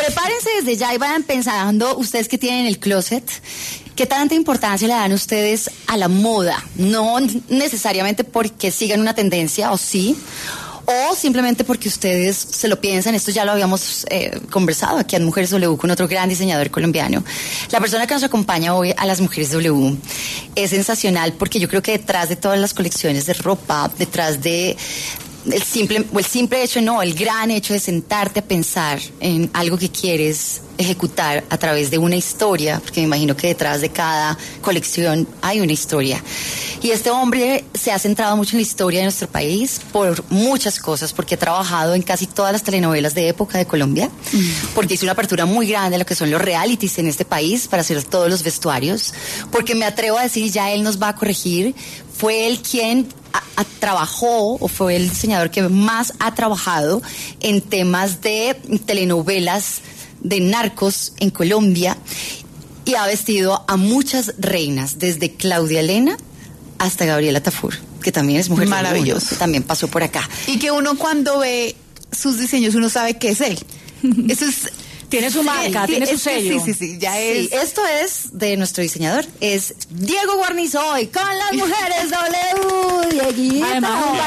prepárense desde ya y vayan pensando, ustedes que tienen el closet, ¿qué tanta importancia le dan ustedes a la moda? No necesariamente porque sigan una tendencia, o sí, o simplemente porque ustedes se lo piensan. Esto ya lo habíamos conversado aquí en Mujeres W con otro gran diseñador colombiano. La persona que nos acompaña hoy a las Mujeres W es sensacional porque yo creo que detrás de todas las colecciones de ropa, detrás de el simple hecho, no, el gran hecho de sentarte a pensar en algo que quieres ejecutar a través de una historia, porque me imagino que detrás de cada colección hay una historia. Y este hombre se ha centrado mucho en la historia de nuestro país por muchas cosas, porque ha trabajado en casi todas las telenovelas de época de Colombia, porque hizo una apertura muy grande a lo que son los realities en este país para hacer todos los vestuarios, porque me atrevo a decir, ya él nos va a corregir, fue él quien trabajó, o fue el diseñador que más ha trabajado en temas de telenovelas de narcos en Colombia, y ha vestido a muchas reinas, desde Claudia Elena hasta Gabriela Tafur, que también es mujer maravillosa, que también pasó por acá. Y que uno cuando ve sus diseños, uno sabe que es él. Eso es... Tiene su marca, tiene su sello. Sí, ya es. Esto es de nuestro diseñador, es Diego Guarnizoy con las Mujeres W. Dieguito. Además, un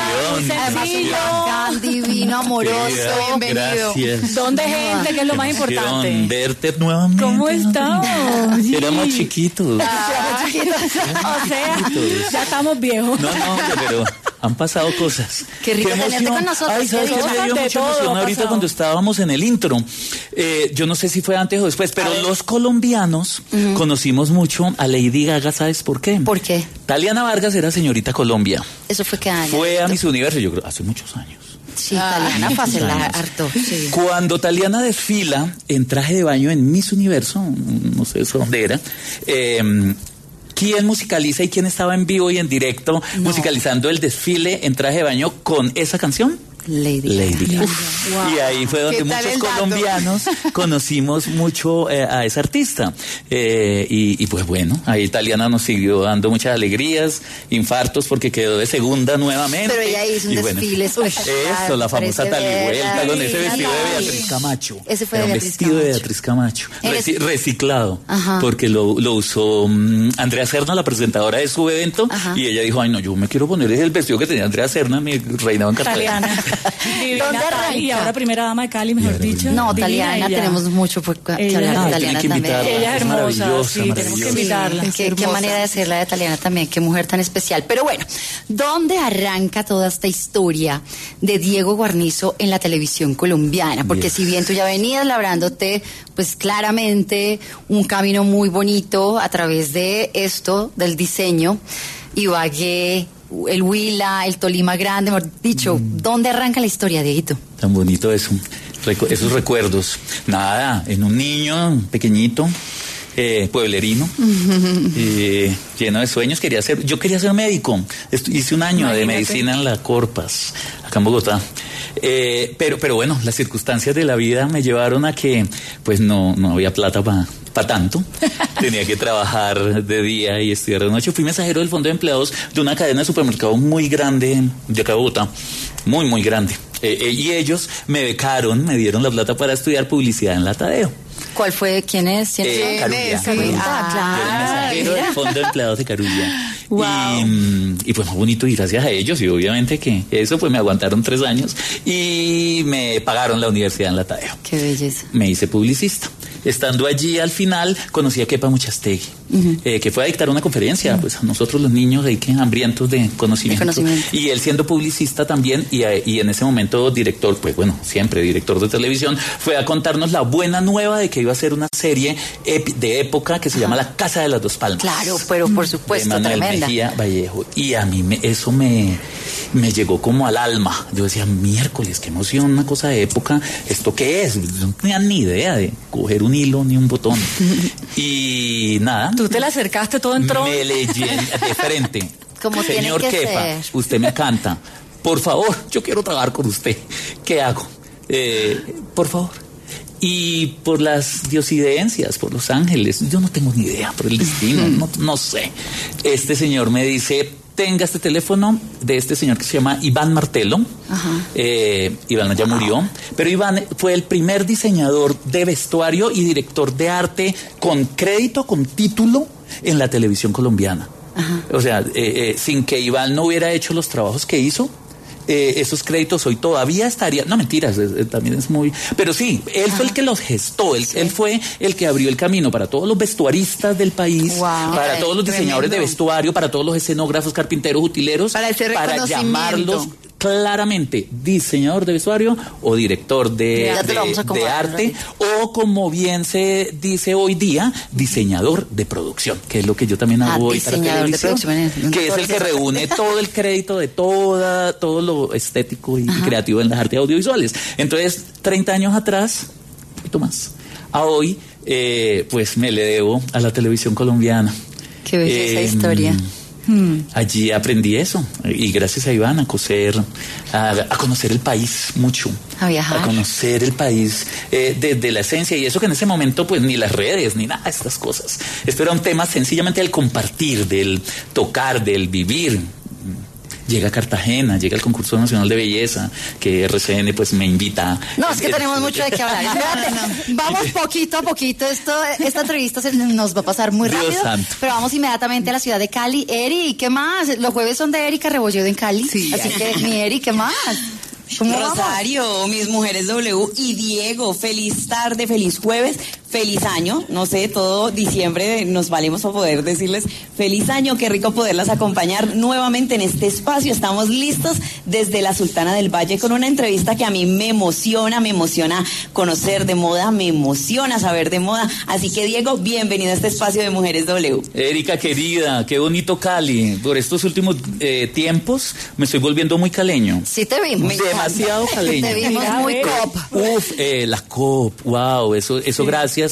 bacán, divino, amoroso. Bienvenido. Gracias. ¿Dónde gente? Que es lo más importante. Verte nuevamente. ¿Cómo estamos? Éramos chiquitos. O sea, ya estamos viejos. No, pero han pasado cosas. Qué rico tenerte con nosotros. Ay, ¿sabes qué me dio mucha emoción ahorita cuando estábamos en el intro? Yo no sé si fue antes o después, pero los colombianos conocimos mucho a Lady Gaga, ¿sabes por qué? ¿Por qué? Taliana Vargas era señorita Colombia. ¿Eso fue qué año? Fue a Miss Universo, yo creo, hace muchos años. Sí, Taliana fue hace harto. Sí. Cuando Taliana desfila en traje de baño en Miss Universo, no sé eso dónde era, ¿quién musicaliza y quién estaba en vivo y en directo musicalizando el desfile en traje de baño con esa canción? Lady Gaga. Wow. Y ahí fue donde muchos colombianos conocimos mucho a esa artista. Y pues bueno, ahí Taliana nos siguió dando muchas alegrías, infartos porque quedó de segunda nuevamente. Pero ella hizo un desfile espectacular. Eso, la famosa talivuelta con ese vestido de Beatriz Camacho. Ese fue de Beatriz Camacho. Reciclado. Ajá. Porque lo usó Andrea Serna, la presentadora de su evento. Ajá. Y ella dijo, ay no, yo me quiero poner el vestido que tenía Andrea Serna, mi reinaba en Cartagena. Y ahora primera dama de Cali, mejor dicho. No, Taliana, tenemos mucho que hablar de Taliana también. Ella es hermosa, sí, tenemos que invitarla. Qué manera de ser la de Taliana también, qué mujer tan especial. Pero bueno, ¿dónde arranca toda esta historia de Diego Guarnizo en la televisión colombiana? Porque si bien tú ya venías labrándote, pues claramente un camino muy bonito a través de esto, del diseño, Ibagué, el Huila, el Tolima Grande, mejor dicho, ¿dónde arranca la historia, Dieguito? Tan bonito eso, esos recuerdos. Nada, en un niño pequeñito, pueblerino, lleno de sueños, yo quería ser médico. Hice un año de medicina en la Corpas, acá en Bogotá. Pero bueno, las circunstancias de la vida me llevaron a que pues no había plata para tanto. Tenía que trabajar de día y estudiar de noche. Fui mensajero del Fondo de Empleados de una cadena de supermercados muy grande de acá de Bogotá, muy grande. Y ellos me becaron, me dieron la plata para estudiar publicidad en la Tadeo. ¿Cuál fue? ¿Quién es? Carulla. Claro. Yo era mensajero del Fondo de Empleados de Carulla. Wow. Y pues muy bonito, y gracias a ellos, y obviamente que eso pues me aguantaron 3 años y me pagaron la universidad en la Tadeo. Qué belleza. Me hice publicista. Estando allí al final conocí a Kepa Muchastegui, que fue a dictar una conferencia, pues a nosotros los niños ahí que hambrientos de conocimiento. Y él siendo publicista también y en ese momento director, pues bueno, siempre director de televisión, fue a contarnos la buena nueva de que iba a ser una serie de época que se llama La Casa de las Dos Palmas. Claro, pero por supuesto, de Manuel tremenda. Mejía Vallejo. Y a mí eso me llegó como al alma. Yo decía, miércoles, qué emoción, una cosa de época. ¿Esto qué es? No tenía ni idea de coger un hilo ni un botón. Y nada. ¿Tú te le acercaste, todo entró? Me leí de frente. Como Señor tiene que Kepa, ser. usted me canta. Por favor, yo quiero trabajar con usted. ¿Qué hago? Por favor. Y por las diosidencias, por los ángeles, yo no tengo ni idea, por el destino, no sé. Este señor me dice, tenga este teléfono de este señor que se llama Iván Martello. Iván ya murió, pero Iván fue el primer diseñador de vestuario y director de arte con crédito, con título en la televisión colombiana. O sea, sin que Iván no hubiera hecho los trabajos que hizo, esos créditos hoy todavía estarían, no mentiras, también es muy, pero sí, él fue el que los gestó, él fue el que abrió el camino para todos los vestuaristas del país, para todos los diseñadores de vestuario, para todos los escenógrafos, carpinteros, utileros, para llamarlos claramente diseñador de vestuario o director de arte, o como bien se dice hoy día, diseñador de producción, que es lo que yo también hago hoy para televisión, que es el que reúne todo el crédito de todo lo estético y creativo en las artes audiovisuales. Entonces, 30 años atrás, un poquito más, a hoy, pues me le debo a la televisión colombiana. Qué bella esa historia. Allí aprendí eso, y gracias a Iván a conocer el país mucho, a viajar, a conocer el país desde la esencia, y eso que en ese momento pues ni las redes ni nada de estas cosas. Esto era un tema sencillamente del compartir, del tocar, del vivir. Llega a Cartagena, llega el Concurso Nacional de Belleza, que RCN pues me invita. No, es que tenemos mucho de qué hablar. Vamos poquito a poquito. Esta entrevista nos va a pasar muy rápido. Pero vamos inmediatamente a la ciudad de Cali. Eri, ¿qué más? Los jueves son de Erika Rebolledo en Cali. Sí, así que, mi Eri, ¿qué más? Rosario, vamos? Mis mujeres W y Diego, feliz tarde, feliz jueves, feliz año, no sé, todo diciembre nos valemos para poder decirles feliz año, qué rico poderlas acompañar nuevamente en este espacio. Estamos listos desde la Sultana del Valle con una entrevista que a mí me emociona conocer de moda, me emociona saber de moda, así que Diego, bienvenido a este espacio de Mujeres W. Erika querida, qué bonito Cali, por estos últimos tiempos me estoy volviendo muy caleño. Sí te vimos. Demasiado caleño. Te vimos muy cop. La cop, wow, eso sí. Gracias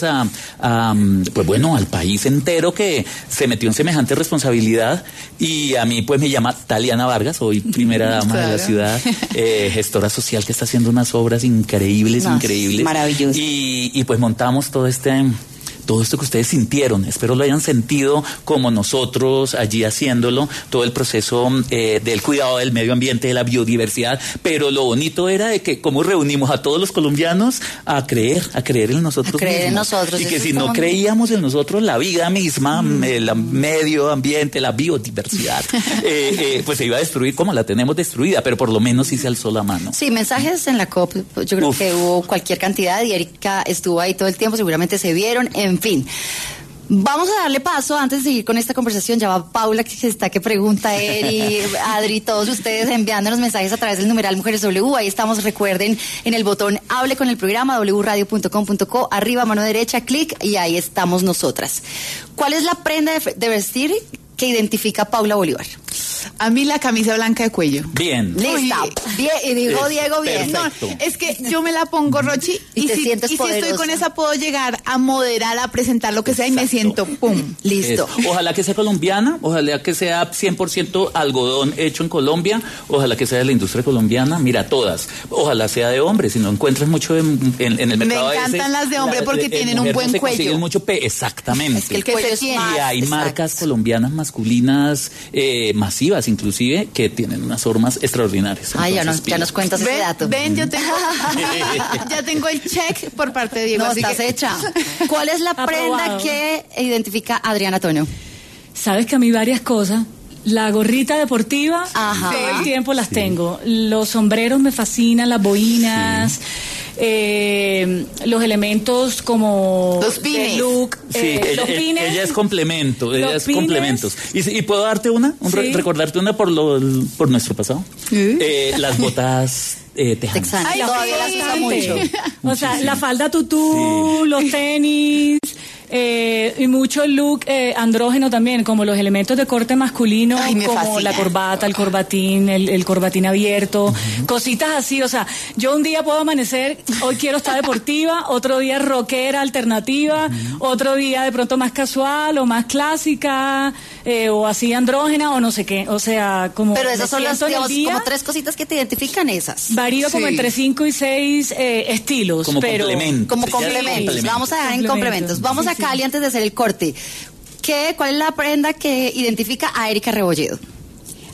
pues bueno, al país entero que se metió en semejante responsabilidad, y a mí pues me llama Taliana Vargas, soy primera dama de la ciudad, gestora social que está haciendo unas obras increíbles. Maravilloso. Y pues montamos todo esto que ustedes sintieron, espero lo hayan sentido como nosotros allí haciéndolo, todo el proceso del cuidado del medio ambiente, de la biodiversidad, pero lo bonito era de que cómo reunimos a todos los colombianos a creer en nosotros mismos. Y que si no creíamos en nosotros, la vida misma, el medio ambiente, la biodiversidad, pues se iba a destruir como la tenemos destruida, pero por lo menos sí se alzó la mano. Sí, mensajes en la COP, yo creo que hubo cualquier cantidad, y Erika estuvo ahí todo el tiempo, seguramente se vieron. En fin, vamos a darle paso antes de seguir con esta conversación. Ya va Paula, que pregunta, Eri, Adri, todos ustedes enviándonos mensajes a través del numeral Mujeres W. Ahí estamos, recuerden, en el botón Hable con el programa, wradio.com.co, arriba, mano derecha, clic, y ahí estamos nosotras. ¿Cuál es la prenda de vestir que identifica a Paula Bolívar? A mí la camisa blanca de cuello. Bien. Lista. Bien, y digo Diego, bien. No, es que yo me la pongo, Rochi, y si estoy con esa puedo llegar a moderar, a presentar lo que sea, y me siento pum, listo. Ojalá que sea colombiana, ojalá que sea 100% algodón hecho en Colombia, ojalá que sea de la industria colombiana, mira, todas. Ojalá sea de hombre, si no encuentras mucho en el mercado. Me encantan las de hombre porque tienen un buen cuello. Exactamente. Es que el cuello y hay marcas colombianas masculinas masivas, inclusive, que tienen unas formas extraordinarias. Entonces, ya nos cuentas ese dato. Ven, yo tengo ya tengo el check por parte de Diego. No, estás hecha. ¿Cuál es la prenda que identifica a Adriana Toño? Sabes que a mí varias cosas. La gorrita deportiva, todo el tiempo las tengo. Los sombreros me fascinan, las boinas. Los elementos como los pines. Look, los pines. Ella es complemento, complementos. ¿Y puedo darte recordarte una por nuestro pasado? Las botas tejanas. Ay, todavía las usa mucho. O sea, la falda tutú, los tenis. Y mucho look andrógeno también, como los elementos de corte masculino, como fascina. La corbata, el corbatín, el corbatín abierto, cositas así. O sea, yo un día puedo amanecer, hoy quiero estar deportiva, otro día rockera alternativa, otro día de pronto más casual o más clásica, o así andrógena o no sé qué. O sea, como... Pero esas son las, digamos, como tres cositas que te identifican esas. Varío como entre 5 y 6 estilos. Como pero complementos. Como complementos. Vamos a dejar en complementos. Vamos a Cali antes de hacer el corte. ¿Cuál es la prenda que identifica a Erika Rebolledo?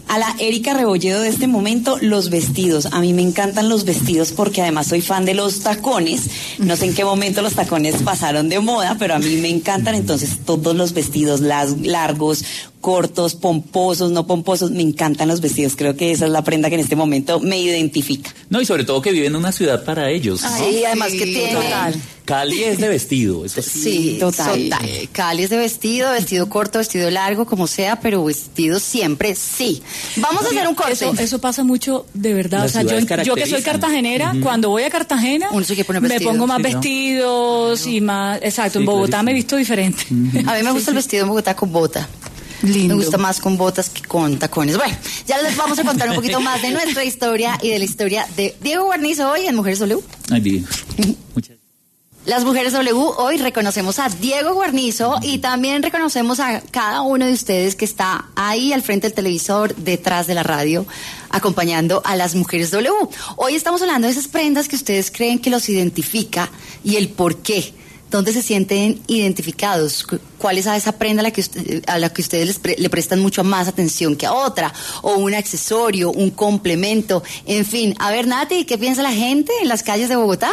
A la Erika Rebolledo de este momento, los vestidos. A mí me encantan los vestidos porque además soy fan de los tacones. No sé en qué momento los tacones pasaron de moda, pero a mí me encantan. Entonces todos los vestidos largos, cortos, pomposos, no pomposos, me encantan los vestidos. Creo que esa es la prenda que en este momento me identifica. No, y sobre todo que viven en una ciudad para ellos, ¿no? Sí, además que tiene... Total. Cali es de vestido, eso sí. Sí, total. Cali es de vestido corto, vestido largo, como sea, pero vestido siempre sí. Vamos a hacer un corte. Eso pasa mucho, de verdad. O sea, yo que soy cartagenera, cuando voy a Cartagena, me pongo más vestidos y más... Exacto, en Bogotá me he visto diferente. A mí me gusta el vestido en Bogotá con bota. Lindo. Me gusta más con botas que con tacones. Bueno, ya les vamos a contar un poquito más de nuestra historia y de la historia de Diego Guarnizo hoy en Mujeres W. Ay, Dios. Muchas Las Mujeres W, hoy reconocemos a Diego Guarnizo y también reconocemos a cada uno de ustedes que está ahí al frente del televisor, detrás de la radio, acompañando a las Mujeres W. Hoy estamos hablando de esas prendas que ustedes creen que los identifica y el por qué. ¿Dónde se sienten identificados? ¿Cuál es esa prenda a la que ustedes le prestan mucho más atención que a otra? ¿O un accesorio, un complemento? En fin, a ver, Nati, ¿qué piensa la gente en las calles de Bogotá?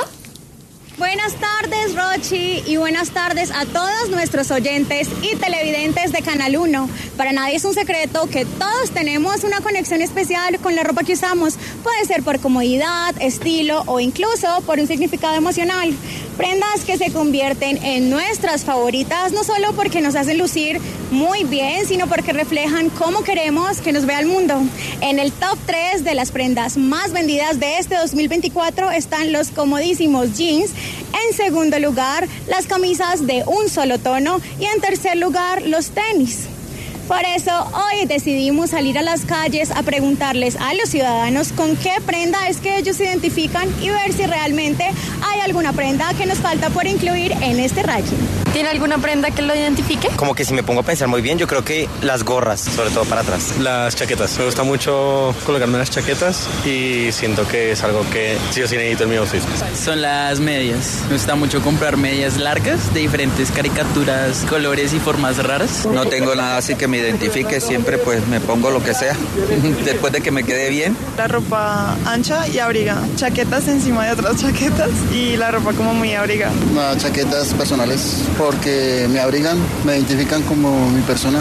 Buenas tardes, Rochi, y buenas tardes a todos nuestros oyentes y televidentes de Canal 1. Para nadie es un secreto que todos tenemos una conexión especial con la ropa que usamos. Puede ser por comodidad, estilo o incluso por un significado emocional. Prendas que se convierten en nuestras favoritas, no solo porque nos hacen lucir muy bien, sino porque reflejan cómo queremos que nos vea el mundo. En el top 3 de las prendas más vendidas de este 2024 están los comodísimos jeans. En segundo lugar, las camisas de un solo tono y en tercer lugar, los tenis. Por eso, hoy decidimos salir a las calles a preguntarles a los ciudadanos con qué prenda es que ellos se identifican y ver si realmente hay alguna prenda que nos falta por incluir en este ranking. ¿Tiene alguna prenda que lo identifique? Como que si me pongo a pensar muy bien, yo creo que las gorras, sobre todo para atrás. Las chaquetas. Me gusta mucho colocarme las chaquetas y siento que es algo que sí o sí necesito en mi outfit. Son las medias. Me gusta mucho comprar medias largas de diferentes caricaturas, colores y formas raras. No tengo nada así que me identifique, siempre pues me pongo lo que sea, después de que me quede bien. La ropa ancha y abriga, chaquetas encima de otras chaquetas y la ropa como muy abriga. Chaquetas personales porque me abrigan, me identifican como mi persona.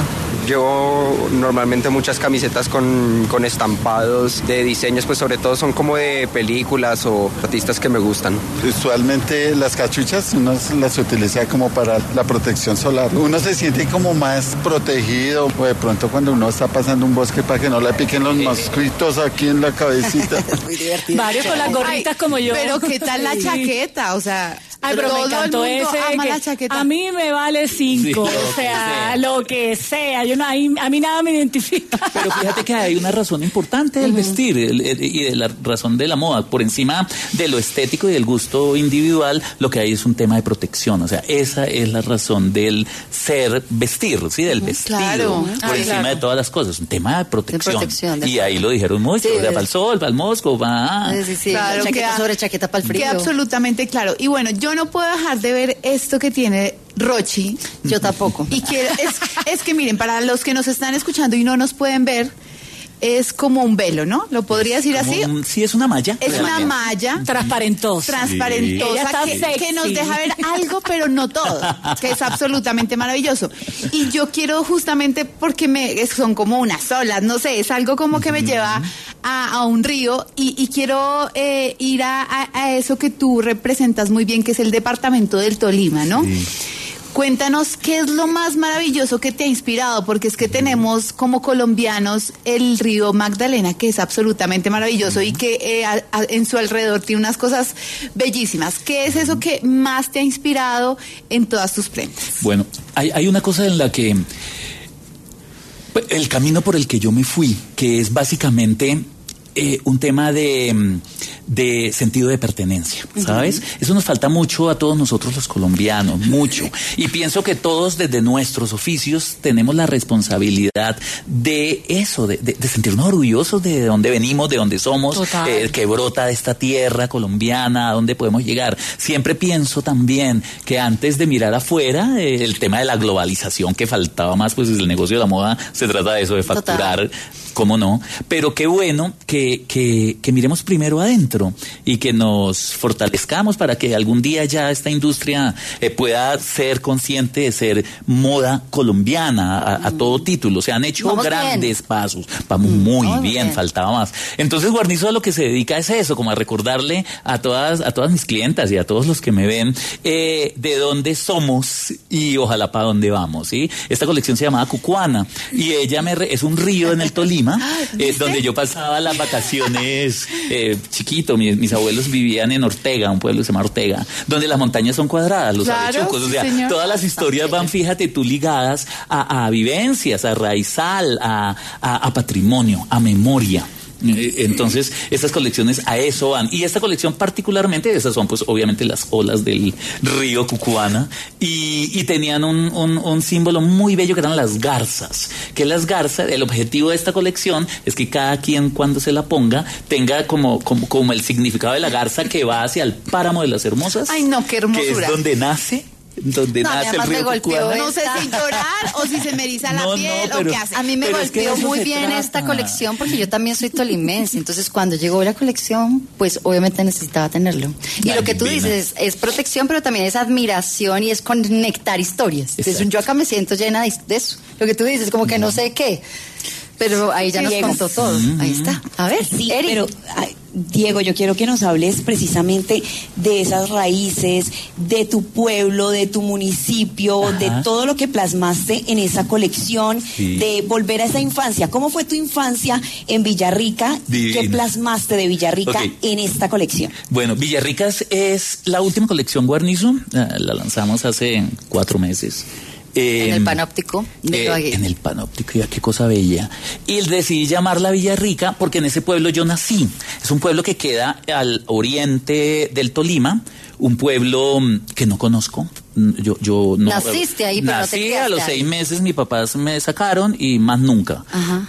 Yo normalmente muchas camisetas con estampados de diseños, pues sobre todo son como de películas o artistas que me gustan. Usualmente las cachuchas uno las utiliza como para la protección solar. Uno se siente como más protegido, o de pronto cuando uno está pasando un bosque para que no le piquen los mosquitos aquí en la cabecita. Muy divertido. Varios con las gorritas como yo. Pero ¿qué tal la chaqueta? O sea... Ay, pero me encantó ese que a mí me vale 5, o sea, lo que sea, a mí nada me identifica. Pero fíjate que hay una razón importante del vestir y de la razón de la moda. Por encima de lo estético y del gusto individual, lo que hay es un tema de protección. O sea, esa es la razón del vestir, ¿sí? Del vestido. Claro. Por encima de todas las cosas, un tema de protección. Y ahí lo dijeron mucho, o sea, para el sol, para el mosco, va. Sí, claro, chaqueta sobre chaqueta para el frío. Queda absolutamente claro. Y bueno, yo no puedo dejar de ver esto que tiene Rochi. Yo tampoco. Y que es que miren, para los que nos están escuchando y no nos pueden ver, es como un velo, ¿no? ¿Lo podría decir así? Sí, es una malla. Es una malla. Transparentosa. Sí. Que nos deja ver algo, pero no todo. Que es absolutamente maravilloso. Y yo quiero justamente, porque son como unas olas, no sé, es algo como que me lleva a un río y quiero ir a eso que tú representas muy bien, que es el departamento del Tolima, ¿no? Sí. Cuéntanos qué es lo más maravilloso que te ha inspirado, porque es que tenemos como colombianos el río Magdalena, que es absolutamente maravilloso y que en su alrededor tiene unas cosas bellísimas. ¿Qué es eso que más te ha inspirado en todas tus prendas? Bueno, hay una cosa en la que el camino por el que yo me fui, que es básicamente un tema de sentido de pertenencia, ¿sabes? Eso nos falta mucho a todos nosotros los colombianos, mucho. Y pienso que todos desde nuestros oficios tenemos la responsabilidad de eso, de sentirnos orgullosos de dónde venimos, de dónde somos, que brota de esta tierra colombiana, a dónde podemos llegar. Siempre pienso también que antes de mirar afuera, el tema de la globalización que faltaba más, pues el negocio de la moda se trata de eso, de facturar, cómo no, pero qué bueno que miremos primero adentro y que nos fortalezcamos para que algún día ya esta industria pueda ser consciente de ser moda colombiana a todo título. Se han hecho grandes pasos, vamos muy bien, faltaba más. Entonces Guarnizo a lo que se dedica es eso, como a recordarle a todas mis clientas y a todos los que me ven de dónde somos y ojalá para dónde vamos, ¿sí? Esta colección se llamaba Cucuana y ella es un río en el Tolima, donde yo pasaba las vacaciones chiquito. Mis abuelos vivían en Ortega, un pueblo que se llama Ortega, donde las montañas son cuadradas, los avechucos, o sea, todas las historias van, fíjate tú, ligadas a vivencias, a raizal, a patrimonio, a memoria. Entonces estas colecciones a eso van, y esta colección particularmente, esas son pues obviamente las olas del río Cucuana, y tenían un símbolo muy bello que eran las garzas, el objetivo de esta colección es que cada quien cuando se la ponga tenga como el significado de la garza que va hacia el páramo de las Hermosas. Ay no, qué hermosura, que es donde nace el río Cucuana. No sé si llorar o si se me eriza la piel o qué hace. A mí me golpeó muy bien esta colección porque yo también soy tolimense. Entonces cuando llegó la colección, pues obviamente necesitaba tenerlo. Y lo que tú dices es protección, pero también es admiración y es conectar historias. Entonces yo acá me siento llena de eso. Lo que tú dices, como que no sé qué. Pero ahí ya nos contó todo. Ahí está. A ver, sí, Eri. pero Diego, yo quiero que nos hables precisamente de esas raíces, de tu pueblo, de tu municipio, de todo lo que plasmaste en esa colección, de volver a esa infancia. ¿Cómo fue tu infancia en Villarrica? Divino. ¿Qué plasmaste de Villarrica en esta colección? Bueno, Villarrica es la última colección Guarnizo, la lanzamos hace 4 meses. En el Panóptico de Ibagué. En el Panóptico, ya qué cosa bella. Y decidí llamarla Villarrica porque en ese pueblo yo nací. Es un pueblo que queda al oriente del Tolima, un pueblo que no conozco. Yo no. Naciste ahí, pero no te quedaste a los 6 meses mis papás me sacaron y más nunca.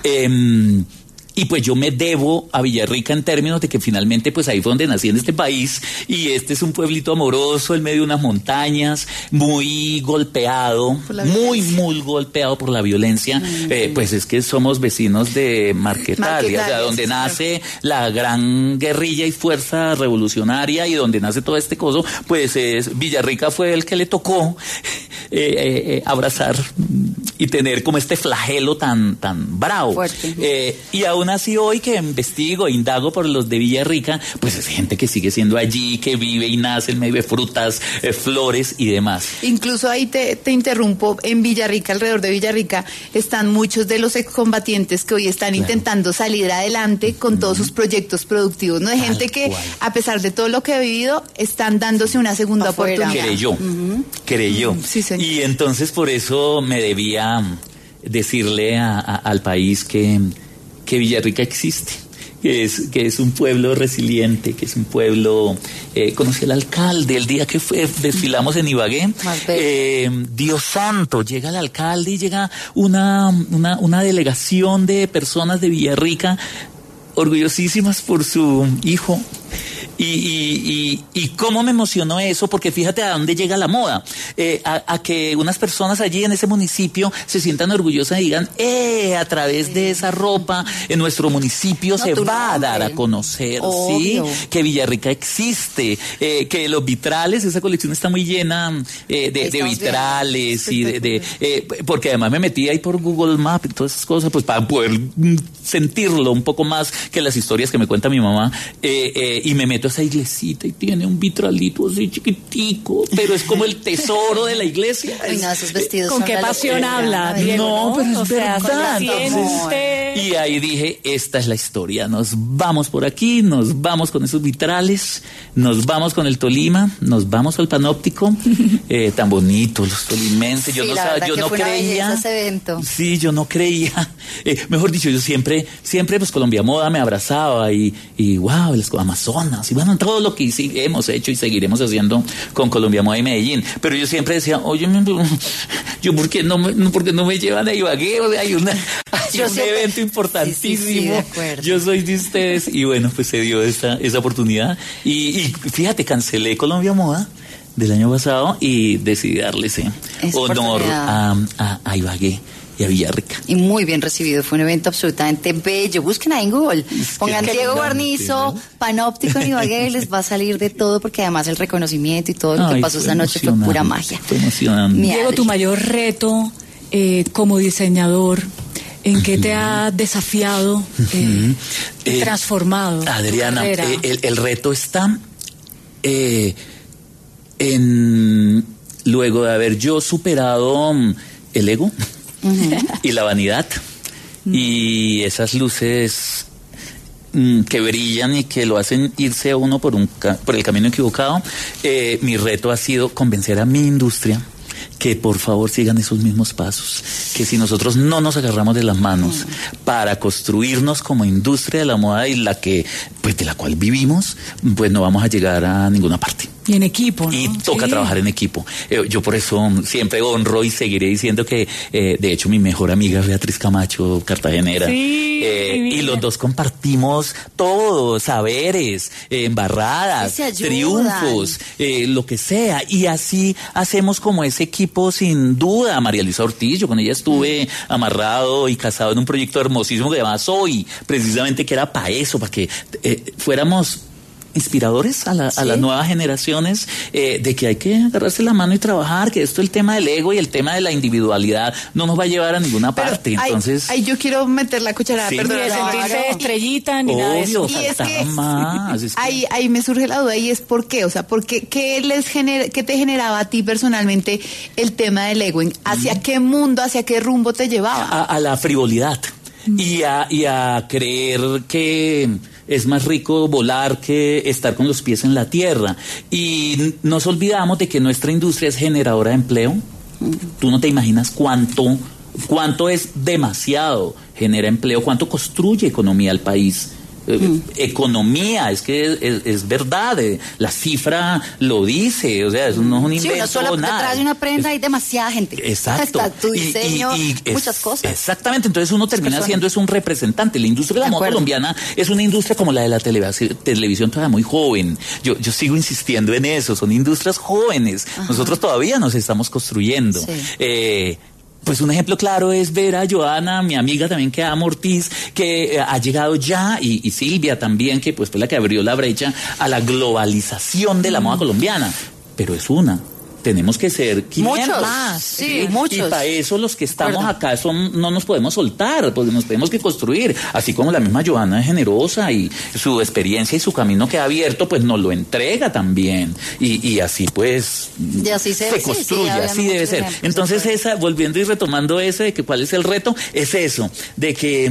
Y pues yo me debo a Villarrica en términos de que finalmente pues ahí fue donde nací en este país, y este es un pueblito amoroso en medio de unas montañas, muy golpeado, muy golpeado por la violencia. Pues es que somos vecinos de Marquetalia, o sea, donde nace la gran guerrilla y fuerza revolucionaria y donde nace todo este coso, pues Villarrica fue el que le tocó abrazar y tener como este flagelo tan bravo. Y aún así hoy que investigo, indago por los de Villarrica, pues es gente que sigue siendo allí, que vive y nace en medio de frutas, flores y demás. Incluso ahí te interrumpo, en Villarrica, alrededor de Villarrica, están muchos de los excombatientes que hoy están intentando salir adelante con todos sus proyectos productivos, ¿no? De gente que, a pesar de todo lo que ha vivido, están dándose una segunda oportunidad. Creyó. Sí, señor. Y entonces por eso me debía decirle al país que Villarrica existe, que es un pueblo resiliente, que es un pueblo... conocí al alcalde el día que desfilamos en Ibagué. Dios santo, llega el alcalde y llega una delegación de personas de Villarrica orgullosísimas por su hijo. Y cómo me emocionó eso, porque fíjate a dónde llega la moda, a que unas personas allí en ese municipio se sientan orgullosas y digan, a través de esa ropa en nuestro municipio se va a dar a conocer, ¿sí? Que Villarrica existe, que los vitrales, esa colección está muy llena de vitrales y porque además me metí ahí por Google Maps y todas esas cosas, pues para poder sentirlo un poco más que las historias que me cuenta mi mamá, y me meto a esa iglesita y tiene un vitralito así chiquitico, pero es como el tesoro de la iglesia. Ay, no, esos vestidos ¿Con qué pasión habla, Diego? No, pero es verdad. Y ahí dije, esta es la historia, nos vamos por aquí, nos vamos con esos vitrales, nos vamos con el Tolima, nos vamos al Panóptico, tan bonitos los tolimenses. Sí, yo no creía. Ese evento. Sí, yo no creía. Mejor dicho, yo siempre pues Colombia Moda me abrazaba y wow, las Amazonas, y bueno, todo lo que hemos hecho y seguiremos haciendo con Colombia Moda y Medellín. Pero yo siempre decía, oye, yo ¿por qué no me llevan a Ibagué? O sea, hay un evento importantísimo. Sí, yo soy de ustedes. Y bueno, pues se dio esa oportunidad. Y fíjate, cancelé Colombia Moda del año pasado y decidí darle ese honor a Ibagué y a Villarrica. Y muy bien recibido, fue un evento absolutamente bello. Busquen ahí en Google, pongan Diego Guarnizo, ¿no? Panóptico en Ibagué, les va a salir de todo, porque además el reconocimiento y todo lo que pasó esta noche fue pura magia. Fue emocionante. Diego, tu mayor reto como diseñador, ¿en qué te ha desafiado, transformado? Adriana, el reto está en luego de haber yo superado el ego y la vanidad y esas luces que brillan y que lo hacen irse a uno por el camino equivocado. Mi reto ha sido convencer a mi industria que por favor sigan esos mismos pasos, que si nosotros no nos agarramos de las manos para construirnos como industria de la moda y de la cual vivimos, pues no vamos a llegar a ninguna parte. Y en equipo, ¿no? Y toca trabajar en equipo. Yo por eso siempre honro y seguiré diciendo que, de hecho, mi mejor amiga Beatriz Camacho, cartagenera, y los dos compartimos todo, saberes, embarradas, triunfos, lo que sea, y así hacemos como ese equipo sin duda. María Luisa Ortiz, yo con ella estuve amarrado y casado en un proyecto hermosísimo que se llama Soy, precisamente que era para eso, para que fuéramos inspiradores a las nuevas generaciones, de que hay que agarrarse la mano y trabajar, que esto, el tema del ego y el tema de la individualidad no nos va a llevar a ninguna parte. Entonces, yo quiero meter la cuchara, perdón, de sentirse estrellita ni nada de eso. Y es que ahí me surge la duda, y es ¿por qué? O sea, ¿qué te generaba a ti personalmente el tema del ego? ¿Hacia qué mundo, hacia qué rumbo te llevaba? A la frivolidad y a creer que es más rico volar que estar con los pies en la tierra. Y nos olvidamos de que nuestra industria es generadora de empleo. Tú no te imaginas cuánto es demasiado, genera empleo, cuánto construye economía al país. Economía, es que es verdad, la cifra lo dice, o sea, eso no es un invento, no solo nada. Detrás de una prenda hay demasiada gente. Exacto. Está tu diseño, muchas cosas. Exactamente, entonces uno termina siendo un representante. La industria de la moda colombiana es una industria como la de la televisión todavía muy joven. Yo sigo insistiendo en eso, son industrias jóvenes. Ajá. Nosotros todavía nos estamos construyendo. Sí. Pues un ejemplo claro es ver a Joana, mi amiga también, que ama Ortiz, que ha llegado ya, y Silvia también, que pues fue la que abrió la brecha a la globalización de la moda colombiana. Pero es una. Tenemos que ser 500 muchos más, sí, muchos. Y para eso los que estamos acá no nos podemos soltar, pues nos tenemos que construir. Así como la misma Joana es generosa y su experiencia y su camino que ha abierto, pues nos lo entrega también. Y así pues y así se construye, así debe ser. Entonces volviendo y retomando eso de que cuál es el reto, es eso, de que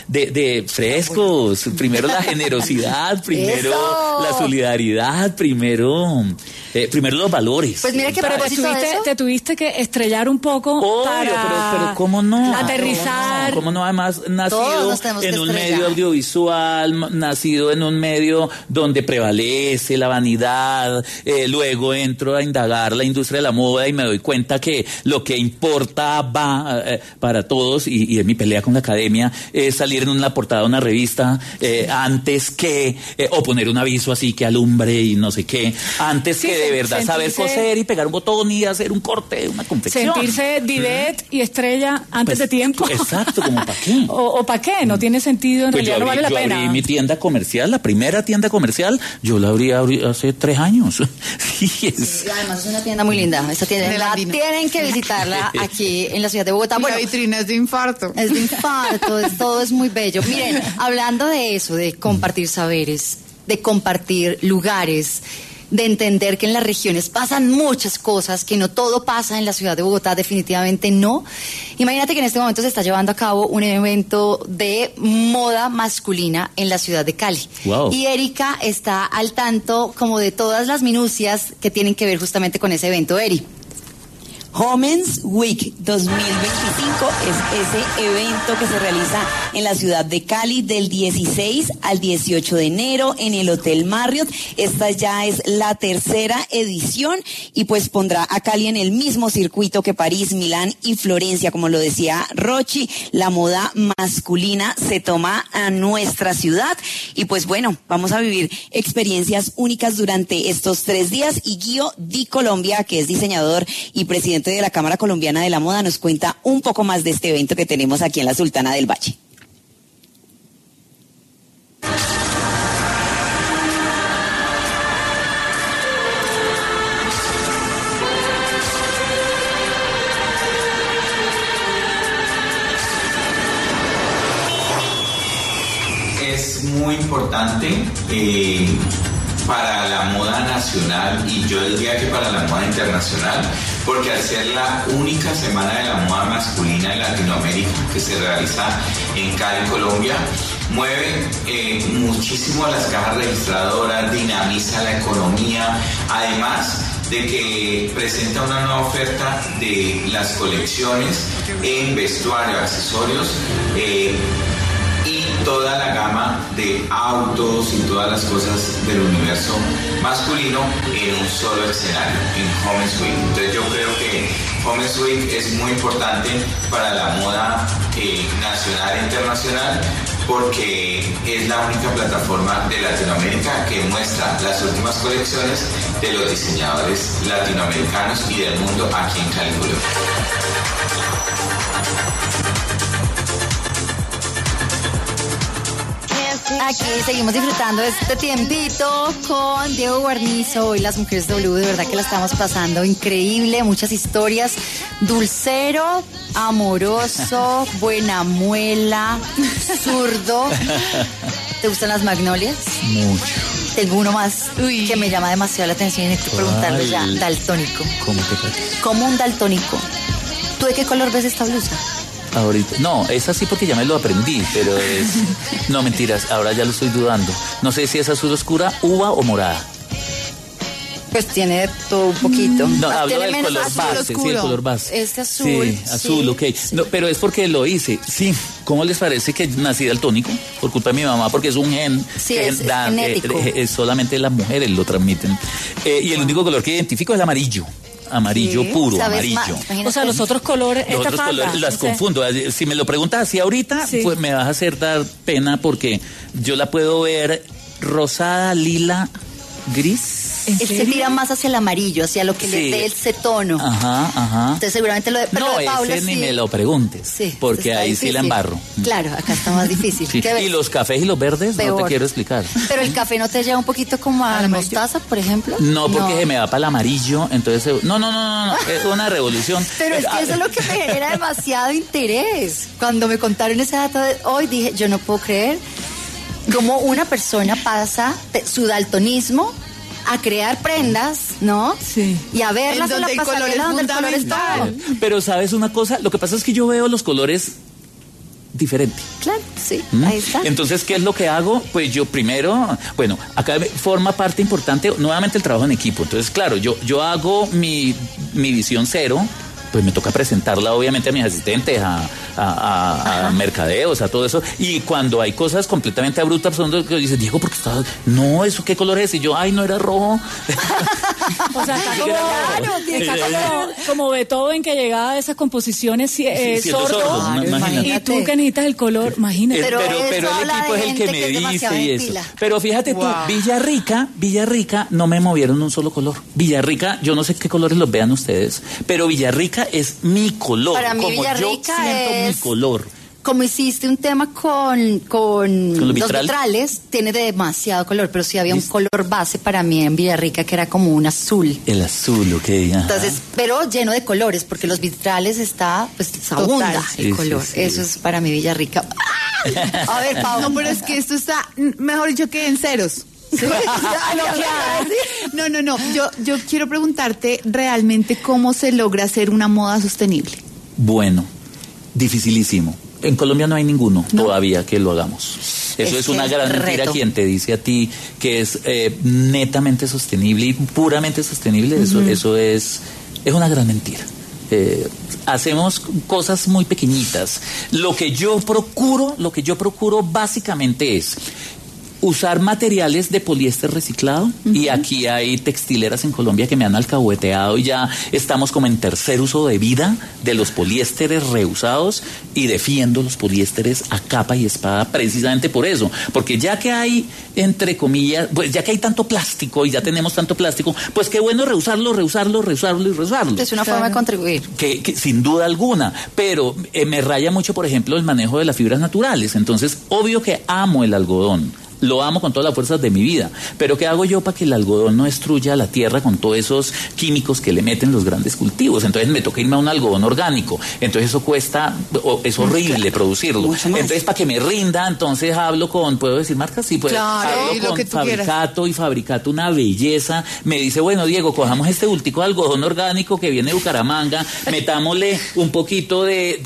de frescos, primero la generosidad, primero la solidaridad, primero los valores. Pues mira que pero te tuviste que estrellar un poco. Obvio, para pero cómo no. Aterrizar. ¿Cómo no? Además, nacido en un medio audiovisual, nacido en un medio donde prevalece la vanidad, luego entro a indagar la industria de la moda y me doy cuenta que lo que importa va para todos, y es mi pelea con la academia, es salir en una portada de una revista antes que, o poner un aviso así que alumbre y no sé qué, antes que de verdad saber coser y pegar un botón y hacer un corte, una confección. Sentirse Didet y estrella antes de tiempo. Exacto, como para qué. O para qué, no tiene sentido, en realidad no vale la pena. Yo abrí mi tienda comercial, la primera tienda comercial, yo la abrí hace 3 años. Sí, además es una tienda muy linda. Esta tienda tienen que visitarla aquí en la ciudad de Bogotá. Bueno, la vitrina es de infarto. Es de infarto, todo es muy bello. Miren, hablando de eso, de compartir saberes, de compartir lugares, de entender que en las regiones pasan muchas cosas, que no todo pasa en la ciudad de Bogotá, definitivamente no. Imagínate que en este momento se está llevando a cabo un evento de moda masculina en la ciudad de Cali. Wow. Y Erika está al tanto como de todas las minucias que tienen que ver justamente con ese evento. Eri. Women's Week 2025 es ese evento que se realiza en la ciudad de Cali del 16 al 18 de enero en el Hotel Marriott. Esta ya es la tercera edición y pues pondrá a Cali en el mismo circuito que París, Milán y Florencia. Como lo decía Rochi, la moda masculina se toma a nuestra ciudad y pues bueno, vamos a vivir experiencias únicas durante estos 3 días y Guío Di Colombia, que es diseñador y presidente de la Cámara Colombiana de la Moda, nos cuenta un poco más de este evento que tenemos aquí en la Sultana del Valle. Es muy importante para la moda nacional y yo diría que para la moda internacional, porque al ser la única semana de la moda masculina en Latinoamérica que se realiza en Cali, Colombia, mueve muchísimo a las cajas registradoras, dinamiza la economía, además de que presenta una nueva oferta de las colecciones en vestuario, accesorios, y toda la gama de autos y todas las cosas del universo masculino en un solo escenario, en Women's Week. Entonces yo creo que Women's Week es muy importante para la moda nacional e internacional porque es la única plataforma de Latinoamérica que muestra las últimas colecciones de los diseñadores latinoamericanos y del mundo aquí en Cali, Colombia. Aquí seguimos disfrutando de este tiempito con Diego Guarnizo y las Mujeres W. De verdad que la estamos pasando increíble, muchas historias. Dulcero, amoroso, buena muela, zurdo. ¿Te gustan las magnolias? Mucho. Tengo uno más que me llama demasiado la atención y hay que preguntarle ya. Daltónico. ¿Cómo te parece? Como un daltónico. ¿Tú de qué color ves esta blusa? Ahorita, no, es así porque ya me lo aprendí, pero es... No, mentiras, ahora ya lo estoy dudando. No sé si es azul oscura, uva o morada. Pues tiene todo un poquito. No, hablo del color base, sí, el color base. Este azul. Sí, azul, ok. Sí. No, pero es porque lo hice. Sí, ¿cómo les parece que nací daltónico? Por culpa de mi mamá, porque es un gen. Sí, es genético. Solamente las mujeres lo transmiten. Y el único color que identifico es el amarillo. Amarillo sí, puro, amarillo. O sea, los otros colores, los otros colores las confundo. Si me lo preguntas así ahorita, sí, pues me vas a hacer dar pena porque yo la puedo ver rosada, lila, gris. Él se tira más hacia el amarillo, hacia lo que le dé ese tono. Ajá, ajá. Entonces seguramente lo de... Pero no, de Paula, ese ni me lo preguntes, sí, porque ahí difícil. Sí la embarro. Claro, acá está más difícil. Sí. Y los cafés y los verdes, peor. No te quiero explicar. Pero el café no te lleva un poquito como a la mostaza, por ejemplo. No, porque se me va para el amarillo, entonces... No, es una revolución. Pero es que eso es lo que me genera demasiado interés. Cuando me contaron ese dato de hoy, dije, yo no puedo creer cómo una persona pasa su daltonismo a crear prendas, ¿no? Sí. Y a verlas en la pasarela donde el color es todo. Pero ¿sabes una cosa? Lo que pasa es que yo veo los colores diferente. Claro, sí, ahí está. Entonces, ¿qué es lo que hago? Pues yo primero, bueno, acá forma parte importante nuevamente el trabajo en equipo. Entonces, claro, yo hago mi visión cero, pues me toca presentarla obviamente a mis asistentes, a mercadeos, a todo eso. Y cuando hay cosas completamente abruptas, donde dices, Diego, ¿por qué estás? No, ¿eso qué color es? Y yo, ay, no era rojo. O sea, está como Beethoven que llegaba a esas composiciones sordo. Y tú que necesitas el color, imagínate. Pero el equipo es el que me dice y eso. Pero fíjate tú, Villarrica, no me movieron un solo color. Villarrica, yo no sé qué colores los vean ustedes, pero Villarrica es mi color. Para mí como Villarrica yo siento mi color. Como hiciste un tema con los vitrales, tiene demasiado color, pero sí había un color base para mí en Villarrica que era como un azul. El azul, ok. Ajá. Entonces, pero lleno de colores, porque los vitrales está, pues, abunda el color. Sí. Eso es para mí Villarrica. A ver, Pau. No, pero es que esto está, mejor dicho, que en ceros. Sí. No. Yo quiero preguntarte realmente cómo se logra hacer una moda sostenible. Bueno, dificilísimo. En Colombia no hay ninguno todavía que lo hagamos. Eso es una gran mentira quien te dice a ti que es netamente sostenible y puramente sostenible. Eso es una gran mentira. Hacemos cosas muy pequeñitas. Lo que yo procuro básicamente es usar materiales de poliéster reciclado, y aquí hay textileras en Colombia que me han alcahueteado y ya estamos como en tercer uso de vida de los poliésteres reusados, y defiendo los poliésteres a capa y espada precisamente por eso, porque ya que hay, entre comillas, pues ya que hay tanto plástico y ya tenemos tanto plástico, pues qué bueno reusarlo. Es una forma de contribuir. Que sin duda alguna, pero me raya mucho, por ejemplo, el manejo de las fibras naturales. Entonces, obvio que amo el algodón. Lo amo con todas las fuerzas de mi vida, pero ¿qué hago yo para que el algodón no destruya la tierra con todos esos químicos que le meten los grandes cultivos? Entonces me toca irme a un algodón orgánico, entonces eso cuesta, es horrible producirlo. Entonces, para que me rinda, entonces hablo con, ¿puedo decir marcas? Sí, puedo. Claro, hablo con Fabricato, y Fabricato, una belleza, me dice, bueno, Diego, cojamos este bultico de algodón orgánico que viene de Bucaramanga, metámosle un poquito de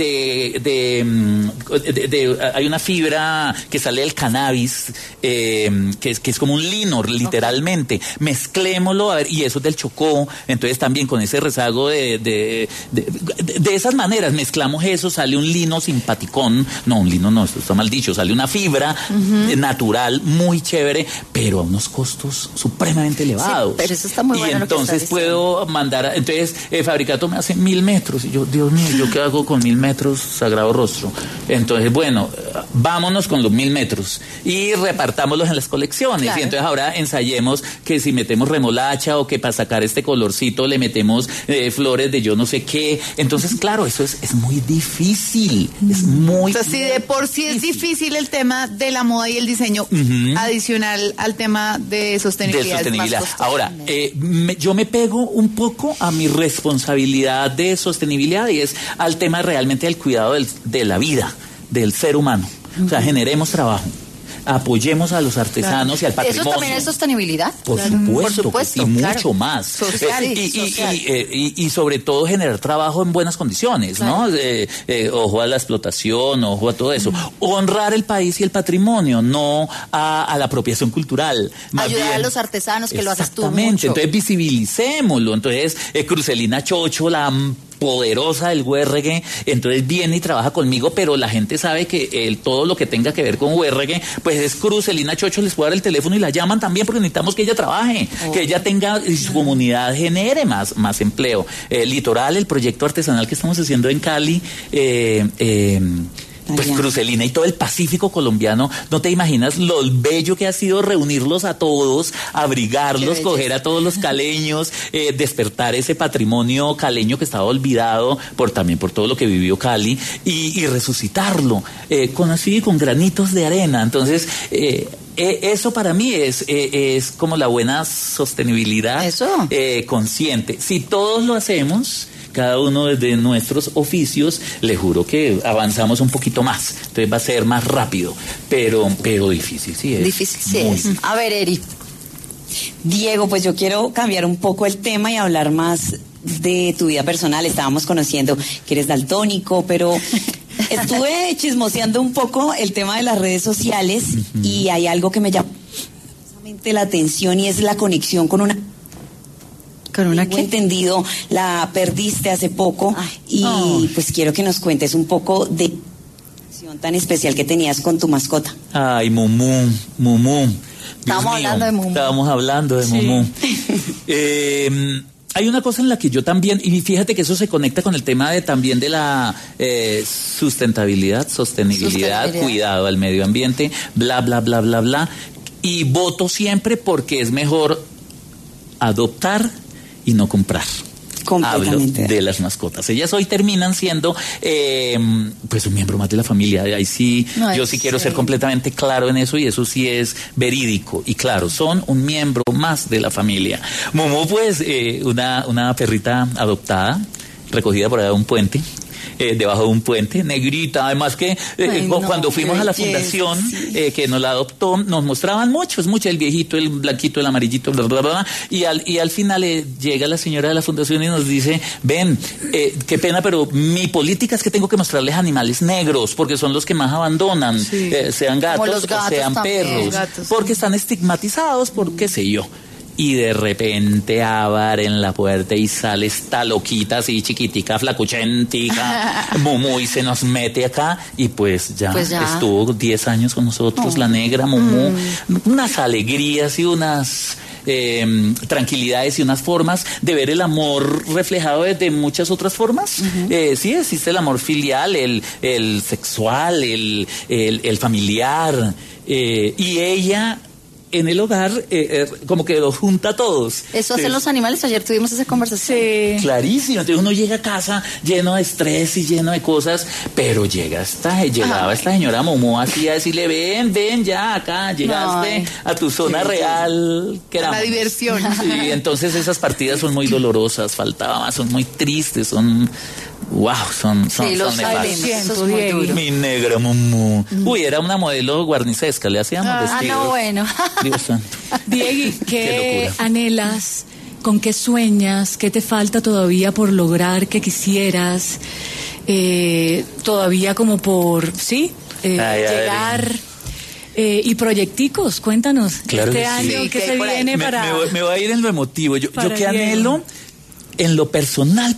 hay una fibra que sale del cannabis, que es como un lino, literalmente. Mezclémoslo, a ver, y eso es del Chocó, entonces también con ese rezago de esas maneras, mezclamos eso, sale un lino simpaticón, un lino no, esto está mal dicho, sale una fibra natural, muy chévere, pero a unos costos supremamente elevados. Sí, pero eso está muy bueno. Y entonces puedo mandar, entonces Fabricato me hace 1000 metros, y yo, Dios mío, ¿yo qué hago con 1000 metros, Sagrado Rostro? Entonces, bueno, vámonos con los 1000 metros, y repartámoslos en las colecciones, claro. Y entonces ahora ensayemos que si metemos remolacha, o que para sacar este colorcito le metemos flores de yo no sé qué. Entonces, claro, eso es muy difícil, es muy... O sea, si de por sí es difícil el tema de la moda y el diseño, adicional al tema de sostenibilidad. Ahora, yo me pego un poco a mi responsabilidad de sostenibilidad, y es al tema realmente del cuidado de la vida, del ser humano. O sea, generemos trabajo, apoyemos a los artesanos, claro, y al patrimonio. ¿Eso también es sostenibilidad? Por supuesto, y claro, mucho más. Social, y sobre todo generar trabajo en buenas condiciones, claro, ¿no? Ojo a la explotación, ojo a todo eso. Honrar el país y el patrimonio, no a la apropiación cultural. Ayudar a los artesanos, que lo haces tú mucho. Exactamente, entonces visibilicémoslo. Entonces, Crucelina Chocho, la poderosa del huérregue, entonces viene y trabaja conmigo, pero la gente sabe que todo lo que tenga que ver con huérregue, pues es Crucelina Chocho, les puedo dar el teléfono y la llaman también, porque necesitamos que ella trabaje, que ella tenga, y su comunidad genere más empleo. Litoral, el proyecto artesanal que estamos haciendo en Cali, pues Crucelina y todo el Pacífico colombiano, no te imaginas lo bello que ha sido reunirlos a todos, abrigarlos, coger a todos los caleños, despertar ese patrimonio caleño que estaba olvidado también por todo lo que vivió Cali, y resucitarlo con granitos de arena. Entonces, eso para mí es como la buena sostenibilidad consciente. Si todos lo hacemos, cada uno desde nuestros oficios, le juro que avanzamos un poquito más. Entonces va a ser más rápido, pero difícil, sí es. Difícil, sí es. A ver, Eri. Diego, pues yo quiero cambiar un poco el tema y hablar más de tu vida personal. Estábamos conociendo que eres daltónico, pero estuve chismoseando un poco el tema de las redes sociales, y hay algo que me llama la atención, y es la conexión con una... ¿Con una qué? Entendido, la perdiste hace poco. Pues quiero que nos cuentes un poco de la relación tan especial que tenías con tu mascota. Ay, Mumú. Estábamos hablando de Mumú. Estábamos hablando de Mumú. Hay una cosa en la que yo también, y fíjate que eso se conecta con el tema también de la sostenibilidad, cuidado al medio ambiente, bla, bla, bla, bla, bla. Y voto siempre porque es mejor adoptar y no comprar. Hablo de las mascotas. Ellas hoy terminan siendo pues un miembro más de la familia. Ahí sí, yo sí quiero ser completamente claro en eso, y eso sí es verídico. Y claro, son un miembro más de la familia. Momo, pues, una perrita adoptada, recogida por allá de un puente. debajo de un puente, negrita, además que cuando fuimos a la fundación que nos la adoptó, nos mostraban mucho, el viejito, el blanquito, el amarillito, bla, bla, bla, y al final llega la señora de la fundación y nos dice, ven, qué pena, pero mi política es que tengo que mostrarles animales negros, porque son los que más abandonan, sean gatos o sean perros, porque están estigmatizados por qué sé yo. Y de repente abren la puerta y sale esta loquita así chiquitica, flacuchentica, Mumu, y se nos mete acá y pues ya estuvo 10 años con nosotros, la negra Mumu, unas alegrías y unas tranquilidades y unas formas de ver el amor reflejado desde muchas otras formas. Sí, existe el amor filial, el sexual, el familiar, y ella en el hogar como que los junta a todos. Eso hacen los animales. Ayer tuvimos esa conversación. Sí. Clarísimo. Entonces uno llega a casa lleno de estrés y lleno de cosas, pero llegaba esta señora Momo así a decirle, ven ya acá, llegaste a tu zona real, que era la diversión. Sí, entonces esas partidas son muy dolorosas, faltaba más, son muy tristes, son nefastas. Mi negra Mumu. Uy, era una modelo guarnicesca, le hacíamos vestidos. No, bueno. Dios santo. Diego, ¿qué anhelas? ¿Con qué sueñas? ¿Qué te falta todavía por lograr que quisieras? Todavía como por, llegar. Y proyecticos, cuéntanos. Claro este año que se viene para... Me voy a ir en lo emotivo. Yo que anhelo, en lo personal,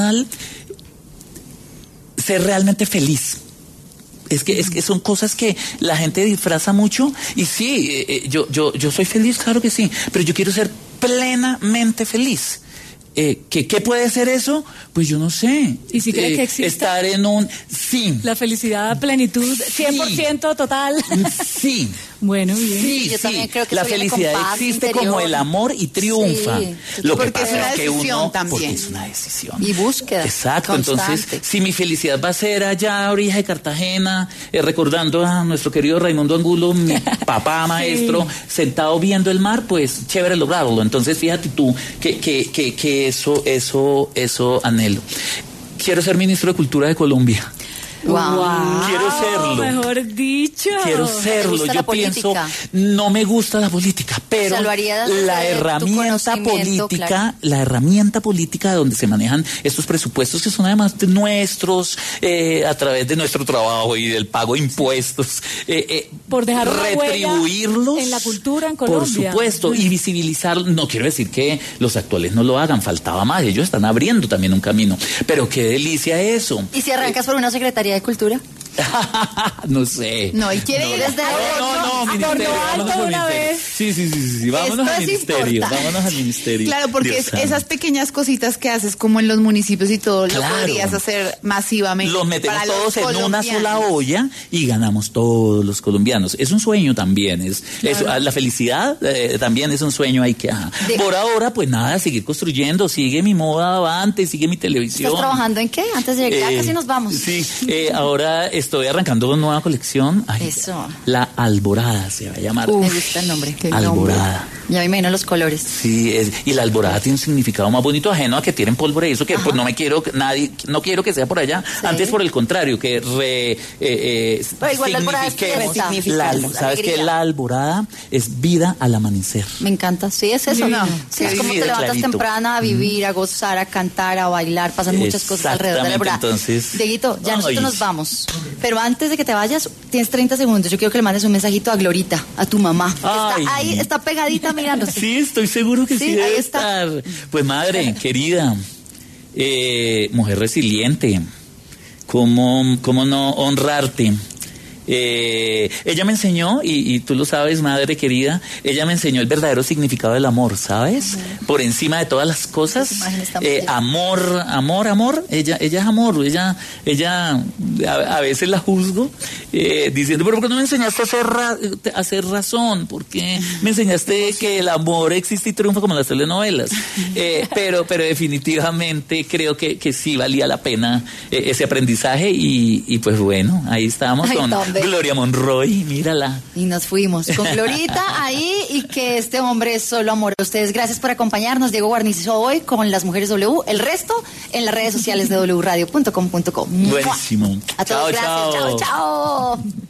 ser realmente feliz. Es que son cosas que la gente disfraza mucho y sí, yo soy feliz, claro que sí, pero yo quiero ser plenamente feliz. ¿Qué puede ser eso? Pues yo no sé. ¿Y si crees que existe? Estar en un... Sí. La felicidad, plenitud, 100% total. Sí. Bueno, bien. Sí, yo también creo que la felicidad existe interior. Como el amor y triunfa. Sí. Lo porque que pasa es una decisión también. Porque es una decisión. Y búsqueda. Exacto. Constante. Entonces, si mi felicidad va a ser allá a orilla de Cartagena, recordando a nuestro querido Raimundo Angulo, mi papá maestro, sentado viendo el mar, pues chévere lograrlo. Entonces, fíjate tú que eso anhelo. Quiero ser ministro de Cultura de Colombia. Wow. Quiero serlo. Mejor dicho. Quiero serlo. Yo pienso, no me gusta la política, pero la herramienta política, claro. La herramienta política donde se manejan estos presupuestos que son además nuestros, a través de nuestro trabajo y del pago de impuestos, por dejar retribuirlos en la cultura en Colombia. Por supuesto, y visibilizar. No quiero decir que los actuales no lo hagan, faltaba más. Ellos están abriendo también un camino, pero qué delicia eso. ¿Y si arrancas por una secretaría de cultura? No sé. No, y quiere ir desde No, ministerio. Vámonos una vez. Sí. Vámonos al ministerio. Claro, porque esas pequeñas cositas que haces como en los municipios y todo, lo podrías hacer masivamente. Los metemos todos en una sola olla y ganamos todos los colombianos. Es un sueño también. La felicidad también es un sueño ahí que... Por ahora, pues nada, seguir construyendo. Sigue mi moda avante, sigue mi televisión. ¿Estás trabajando en qué? Antes de llegar, casi nos vamos. Sí, ahora estoy arrancando una nueva colección. Eso. La Alborada se va a llamar. Me gusta el nombre. Alborada. Ya me imagino los colores. Sí, y la alborada tiene un significado más bonito, ajeno a que tienen pólvora y eso, que pues no quiero que sea por allá. Sí. Antes, por el contrario, que signifiquemos. ¿Sabes qué? La alborada es vida al amanecer. Me encanta, sí, es eso. Sí, es como te levantas temprana a vivir, a gozar, a cantar, a bailar, pasan muchas cosas alrededor de la alborada. Entonces, Dieguito, ya nosotros nos vamos. Pero antes de que te vayas, tienes 30 segundos. Yo quiero que le mandes un mensajito a Glorita, a tu mamá. Está ahí, está pegadita mirándote. Sí, estoy seguro que sí debe ahí está. estar. Pues madre, querida, mujer resiliente, ¿cómo no honrarte? Ella me enseñó, y tú lo sabes, madre querida, ella me enseñó el verdadero significado del amor, ¿sabes? Por encima de todas las cosas, amor, ella es amor, ella a veces la juzgo, diciendo, pero ¿por qué no me enseñaste a hacer razón? ¿Por qué me enseñaste que el amor existe y triunfa como en las telenovelas? Pero definitivamente creo que sí valía la pena ese aprendizaje, y pues bueno, ahí estamos ¿Dónde? Gloria Monroy, mírala. Y nos fuimos con Glorita ahí y que este hombre es solo amor. A ustedes, gracias por acompañarnos. Diego Guarnizo hoy con Las Mujeres W. El resto en las redes sociales de wradio.com.co. Buenísimo. A todos, chao, gracias. Chao, chao.